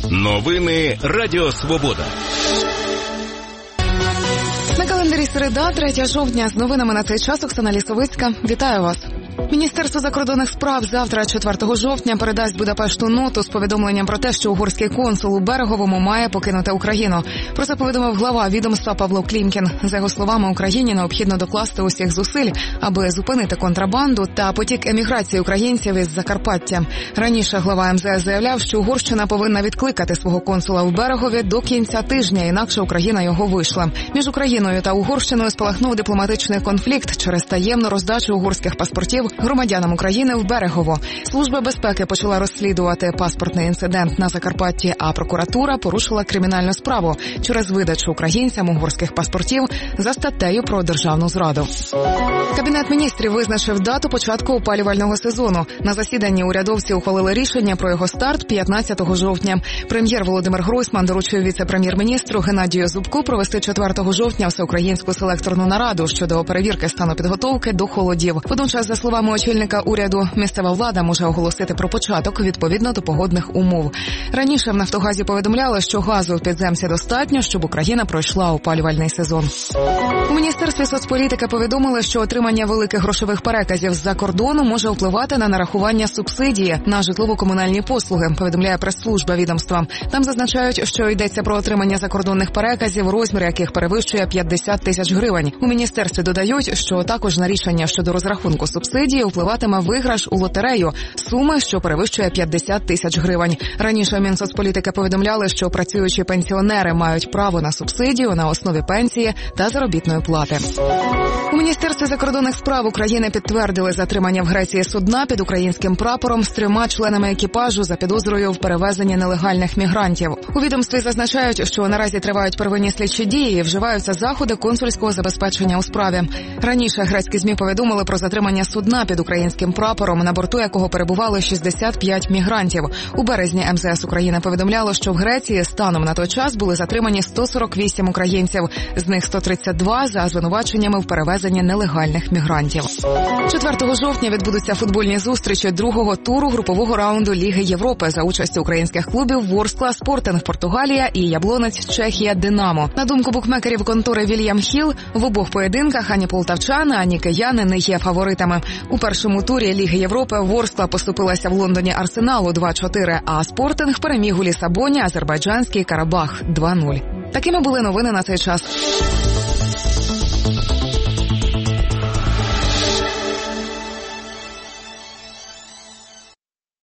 Новини Радіо Свобода. На календарі середа, 3 жовтня. З новинами на цей час Оксана Лісовицька. Вітаю вас. Міністерство закордонних справ завтра, 4 жовтня, передасть Будапешту ноту з повідомленням про те, що угорський консул у Береговому має покинути Україну. Про це повідомив глава відомства Павло Клімкін. За його словами, Україні необхідно докласти усіх зусиль, аби зупинити контрабанду та потік еміграції українців із Закарпаття. Раніше глава МЗС заявляв, що Угорщина повинна відкликати свого консула у Берегові до кінця тижня, інакше Україна його вийшла. Між Україною та Угорщиною спалахнув дипломатичний конфлікт через таємну роздачу угорських паспортів громадянам України в Берегово. Служба безпеки почала розслідувати паспортний інцидент на Закарпатті, а прокуратура порушила кримінальну справу через видачу українцям угорських паспортів за статтею про державну зраду. Кабінет міністрів визначив дату початку опалювального сезону. На засіданні урядовці ухвалили рішення про його старт 15 жовтня. Прем'єр Володимир Гройсман доручив віце-прем'єр-міністру Геннадію Зубку провести 4 жовтня всеукраїнську селекторну нараду щодо перевірки стану підготовки до холодів. Водночас, за словами очільника уряду, місцева влада може оголосити про початок відповідно до погодних умов. Раніше в «Нафтогазі» повідомляли, що газу в підземці достатньо, щоб Україна пройшла опалювальний сезон. У Міністерстві соцполітики повідомили, що отримання великих грошових переказів з-за кордону може впливати на нарахування субсидії на житлово-комунальні послуги, повідомляє прес-служба відомства. Там зазначають, що йдеться про отримання закордонних переказів, розмір яких перевищує 50 тисяч гривень. У міністерстві додають, що також на рішення щодо розрахунку субсидії впливатиме виграш у лотерею суми, що перевищує 50 тисяч гривень. Раніше в Мінсоцполітики повідомляли, що працюючі пенсіонери мають право на субсидію на основі пенсії та заробітної плати. У Міністерстві закордонних справ України підтвердили затримання в Греції судна під українським прапором з 3 членами екіпажу за підозрою в перевезенні нелегальних мігрантів. У відомстві зазначають, що наразі тривають первинні слідчі дії і вживаються заходи консульського забезпечення у справі. Раніше грецькі ЗМІ повідомили про затримання судна під українським прапором, на борту якого перебували 65 мігрантів. У березні МЗС України повідомляло, що в Греції станом на той час були затримані 148 українців, з них 132 за звинуваченнями в перевезенні нелегальних мігрантів. 4 жовтня відбудуться футбольні зустрічі 2-го туру групового раунду Ліги Європи за участю українських клубів Ворскла, Спортинг Португалія і Яблонець Чехія Динамо. На думку букмекерів контори Вільям Хіл, в обох поєдинках ані полтавчани, ані кияни не є фаворитами. У першому турі Ліги Європи Ворскла поступилася в Лондоні Арсеналу 2-4, а Спортинг переміг у Лісабоні азербайджанський Карабах 2-0. Такими були новини на цей час.